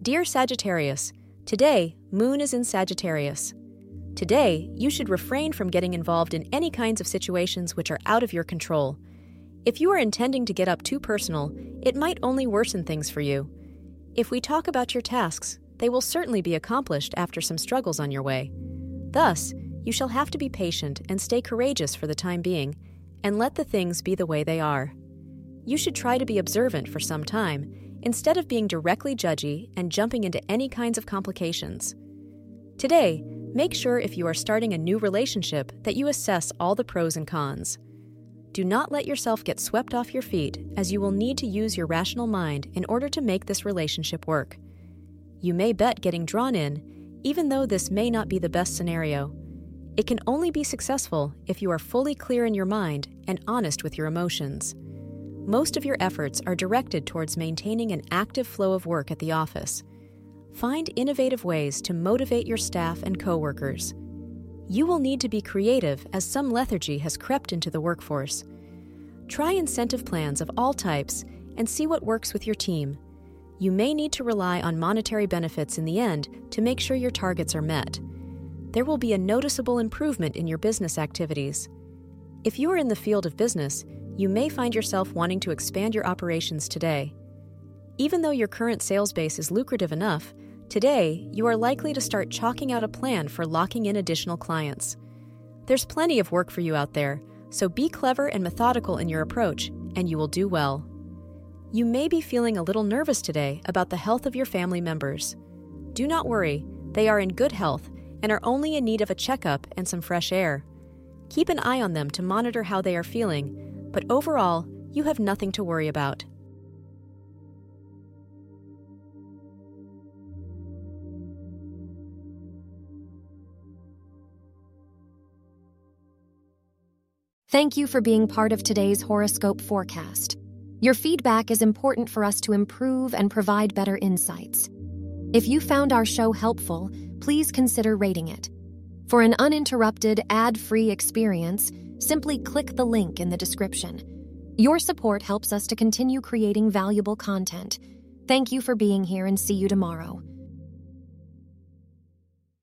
Dear Sagittarius, today, Moon is in Sagittarius. Today, you should refrain from getting involved in any kinds of situations which are out of your control. If you are intending to get up too personal, it might only worsen things for you. If we talk about your tasks, they will certainly be accomplished after some struggles on your way. Thus, you shall have to be patient and stay courageous for the time being, and let the things be the way they are. You should try to be observant for some time, instead of being directly judgy and jumping into any kinds of complications. Today, make sure if you are starting a new relationship that you assess all the pros and cons. Do not let yourself get swept off your feet, as you will need to use your rational mind in order to make this relationship work. You may bet getting drawn in, even though this may not be the best scenario. It can only be successful if you are fully clear in your mind and honest with your emotions. Most of your efforts are directed towards maintaining an active flow of work at the office. Find innovative ways to motivate your staff and coworkers. You will need to be creative, as some lethargy has crept into the workforce. Try incentive plans of all types and see what works with your team. You may need to rely on monetary benefits in the end to make sure your targets are met. There will be a noticeable improvement in your business activities. If you are in the field of business, you may find yourself wanting to expand your operations today. Even though your current sales base is lucrative enough, today you are likely to start chalking out a plan for locking in additional clients. There's plenty of work for you out there, so be clever and methodical in your approach, and you will do well. You may be feeling a little nervous today about the health of your family members. Do not worry, they are in good health and are only in need of a checkup and some fresh air. Keep an eye on them to monitor how they are feeling, but overall, you have nothing to worry about. Thank you for being part of today's horoscope forecast. Your feedback is important for us to improve and provide better insights. If you found our show helpful, please consider rating it. For an uninterrupted, ad-free experience, simply click the link in the description. Your support helps us to continue creating valuable content. Thank you for being here, and see you tomorrow.